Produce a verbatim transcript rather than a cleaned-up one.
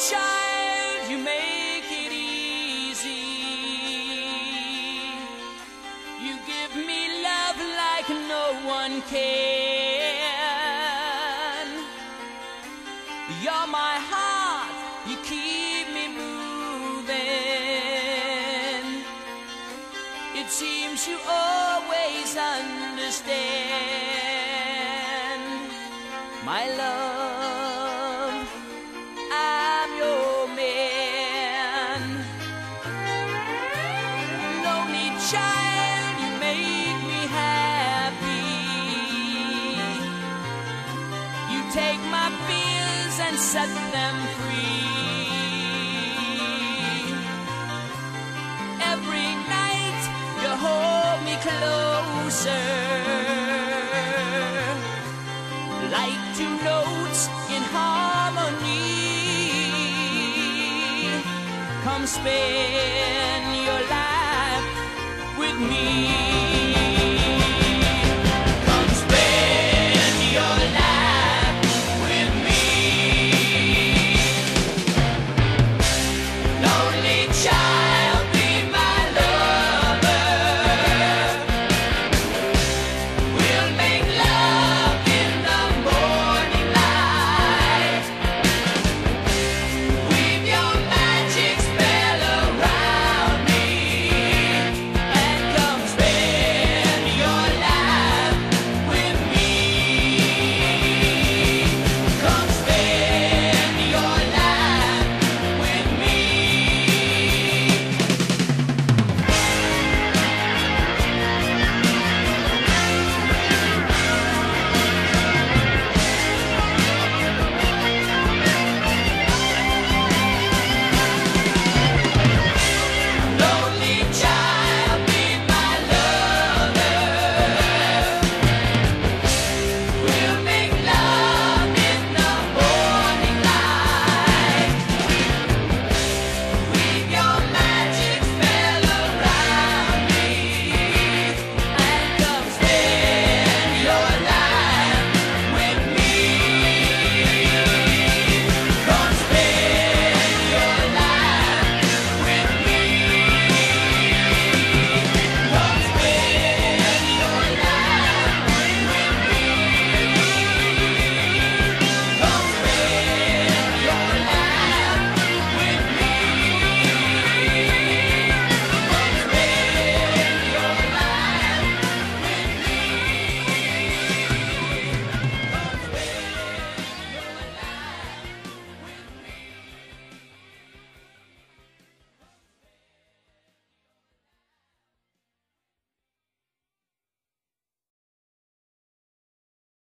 child, you make it easy. You give me love like no one can. You're my heart, you keep me moving. It seems you always understand. My love, I'm your man. Lonely child, you make me happy. You take my fears and set them free. Every night you hold me closer, like two notes in harmony. Come spend your life with me.